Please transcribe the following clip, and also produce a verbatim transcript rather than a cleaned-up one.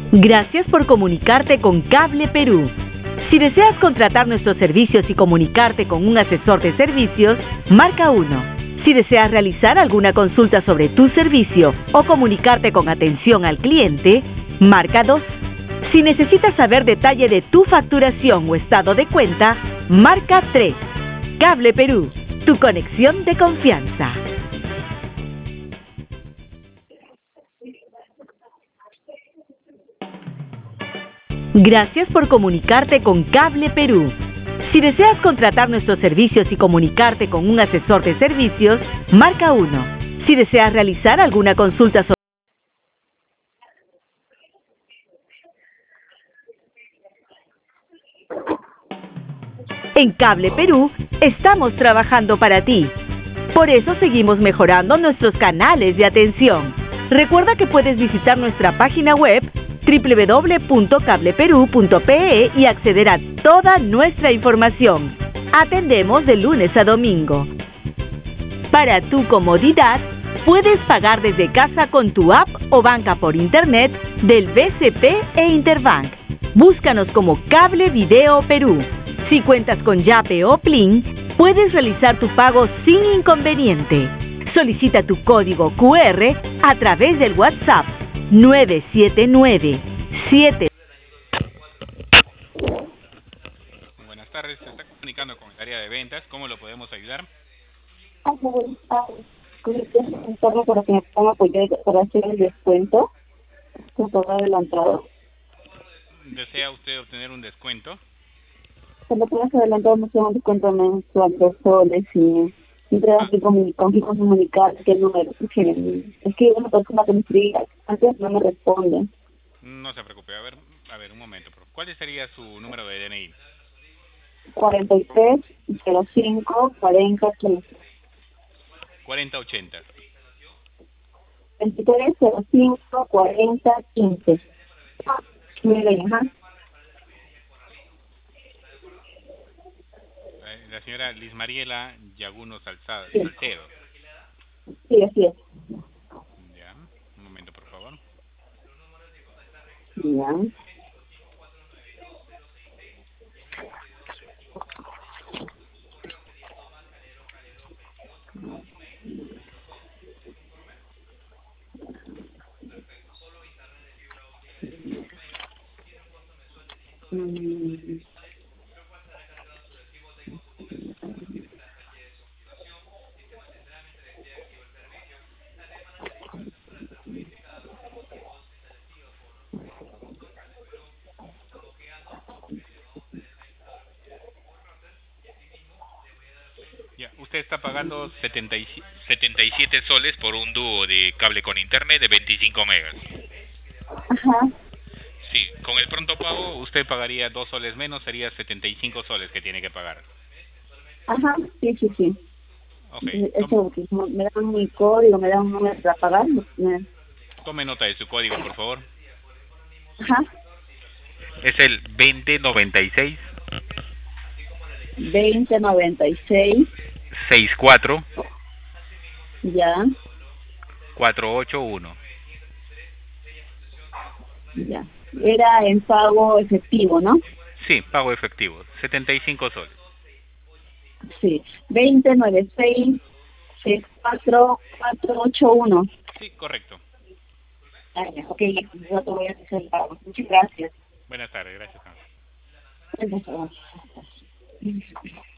Gracias por comunicarte con Cable Perú. Si deseas contratar nuestros servicios y comunicarte con un asesor de servicios, marca uno. Si deseas realizar alguna consulta sobre tu servicio o comunicarte con atención al cliente, marca dos. Si necesitas saber detalle de tu facturación o estado de cuenta, marca tres. Cable Perú, tu conexión de confianza. Gracias por comunicarte con Cable Perú. Si deseas contratar nuestros servicios y comunicarte con un asesor de servicios, marca uno. Si deseas realizar alguna consulta sobre En Cable Perú, estamos trabajando para ti. Por eso seguimos mejorando nuestros canales de atención. Recuerda que puedes visitar nuestra página web doble u doble u doble u punto cable perú punto pe e y acceder a toda nuestra información. Atendemos de lunes a domingo. Para tu comodidad, puedes pagar desde casa con tu app o banca por internet del B C P e Interbank. Búscanos como Cable Video Perú. Si cuentas con Yape o Plin, puedes realizar tu pago sin inconveniente. Solicita tu código cu erre a través del WhatsApp nueve siete nueve siete. Buenas tardes, se está comunicando con el área de ventas. ¿Cómo lo podemos ayudar? Ah, buenas tardes. Quería preguntarle para que me puedan apoyar para hacer el descuento con todo adelantado. ¿Desea usted obtener un descuento? Cuando puedas adelantar, no sé, un descuento mensual de soles y siempre Ah. que con con quién comunicar, qué número. Que, es que una persona que me escribía antes no me responde. No se preocupe, a ver, a ver, un momento. Por favor. ¿Cuál sería su número de D N I? cuarenta y tres cero cinco cuarenta quince. cuarenta ochenta. veintitrés cero cinco cuarenta quince. Me ven, ajá. Eh, La señora Liz Mariela Yaguno Salzado, Sí. Salcedo. Sí, así es. Ya, un momento, por favor. Ya. Mm. Ya, usted está pagando setenta y siete soles por un dúo de cable con internet de veinticinco megas. Ajá. Sí, con el pronto pago usted pagaría dos soles menos, sería setenta y cinco soles que tiene que pagar. Ajá, sí, sí, sí. Ok, tome, Eso, que me dan mi código, me dan un número para pagar. Me... tome nota de su código, por favor. Ajá. Es el veinte noventa y seis veinte noventa y seis. sesenta y cuatro Ya, cuatrocientos ochenta y uno. ya. Era en pago efectivo, ¿no? Sí, pago efectivo, setenta y cinco soles. Sí. veinte noventa y seis sesenta y cuatro cuatrocientos ochenta y uno. Sí, correcto. Ah, ya. Ok, yo te voy a hacer el pago. Muchas gracias. Buenas tardes, gracias. Buenas tardes.